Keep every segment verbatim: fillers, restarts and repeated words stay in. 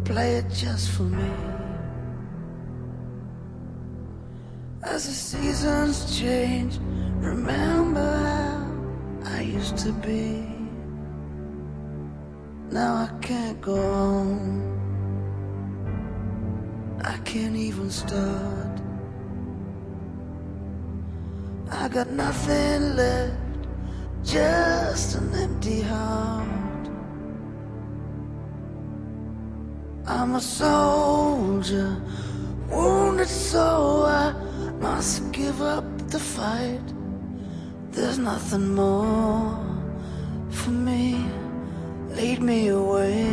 play it just for me. As the seasons change, remember how I used to be. Now I can't go on, I can't even start. I got nothing left, just an empty heart. I'm a soldier, wounded so I must give up the fight. There's nothing more for me, lead me away.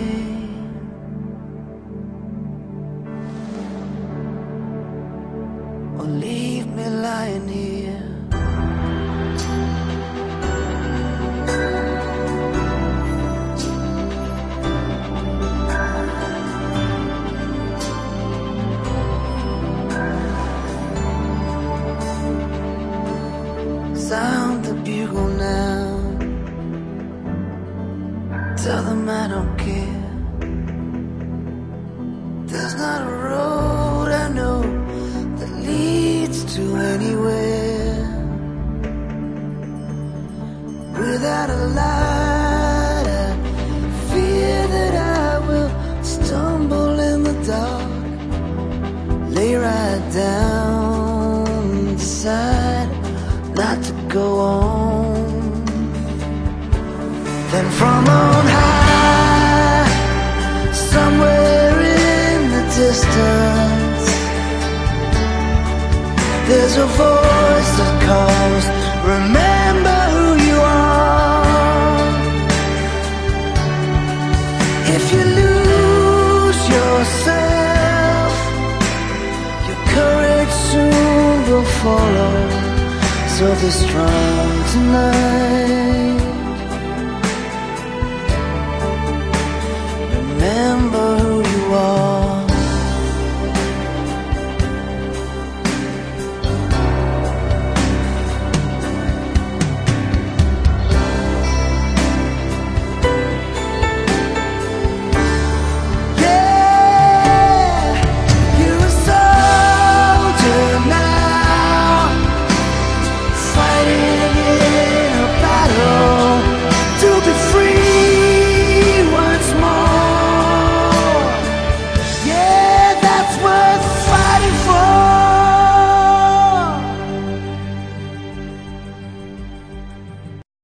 Or leave me lying here. Sound the bugle now, tell them I don't care. There's not a road I know that leads to anywhere without a light. I fear that I will stumble in the dark, lay right down, decide not to go on. Then from on high, somewhere in the distance, there's a voice that calls, remember who you are. If you lose yourself, your courage soon will follow. So be strong tonight.